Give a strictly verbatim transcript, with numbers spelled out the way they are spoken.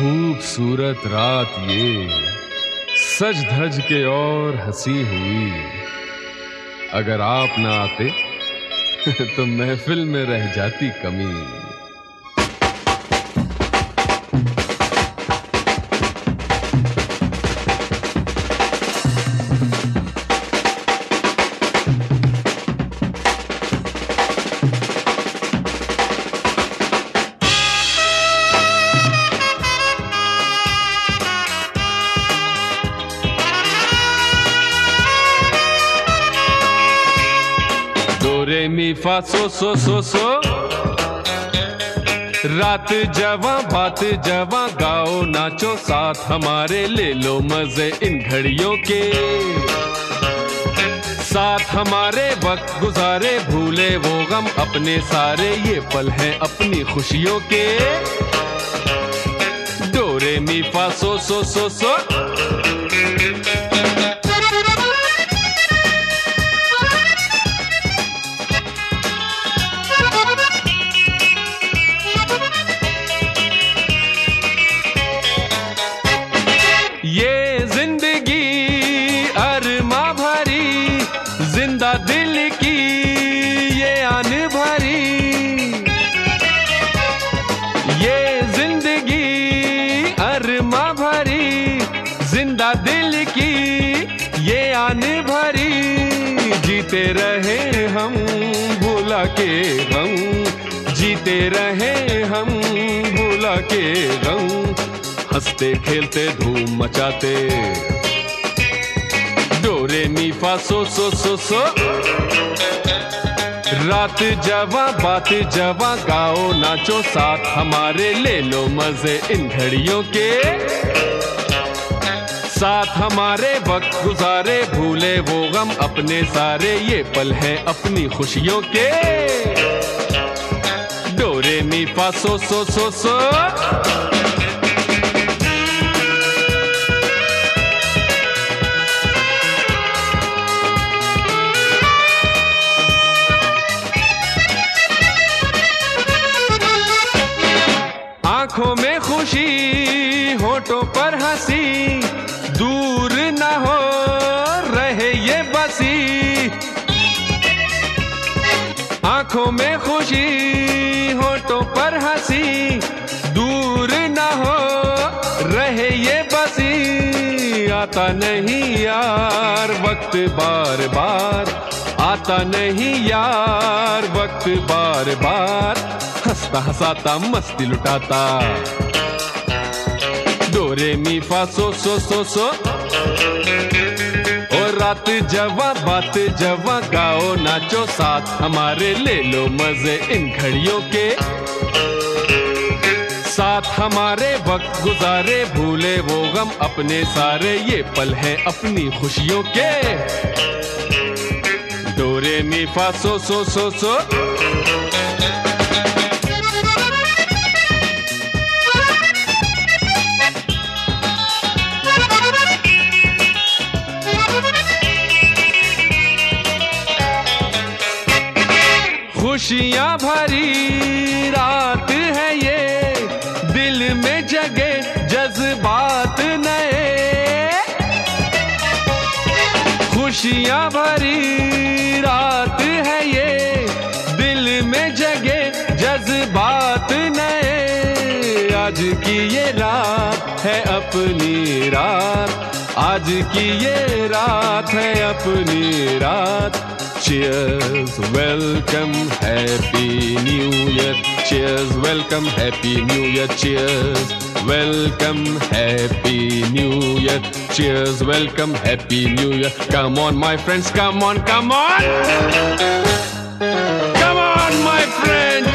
खूबसूरत रात ये सज धज के और हंसी हुई। अगर आप ना आते तो महफिल में रह जाती कमी। रे मी फा सो सो सो सो रात जवां बात जवां, गाओ नाचो साथ हमारे, ले लो मजे इन घड़ियों के साथ हमारे। वक्त गुजारे भूले वो गम अपने सारे, ये पल हैं अपनी खुशियों के। डो रे मी फा सो सो सो सो ये जिंदगी अरमा भरी, जिंदा दिल की ये आन भरी। ये जिंदगी अरमा भरी, जिंदा दिल की ये आन भरी। जीते रहे हम भुला के गम, जीते रहे हम भुला के गम। हंसते खेलते धूम मचाते, डो रे मी फा सो सो सो सो रात जवां बात जवां, गाओ नाचो साथ हमारे, ले लो मजे इन घड़ियों के साथ हमारे। वक्त गुजारे भूले वो गम अपने सारे, ये पल हैं अपनी खुशियों के। डो रे मी फा सो सो सो सो आंखों में खुशी होठों पर हंसी, दूर न हो रहे ये बसी। आंखों में खुशी होठों पर हंसी, दूर न हो रहे ये बसी। आता नहीं यार वक्त बार बार, आता नहीं यार वक्त बार बार। हंसता हंसाता मस्ती लुटाता, डो रे मी फा सो सो सो सो और रात जवां बात जवां, गाओ नाचो साथ हमारे, ले लो मजे इन घड़ियों के साथ हमारे। वक्त गुजारे भूले वो गम अपने सारे, ये पल हैं अपनी खुशियों के। डो रे मी फा सो सो सो सो खुशियां भरी रात है ये, दिल में जगे जज्बात नए। खुशियां भरी रात है ये, दिल में जगे जज्बात नए। आज की ये रात है अपनी रात, आज की ये रात है अपनी रात। Cheers, welcome, happy new year. Cheers, welcome, happy new year. Cheers, welcome, happy new year. Cheers, welcome, happy new year. Come on, my friends, come on, come on. Come on, my friends.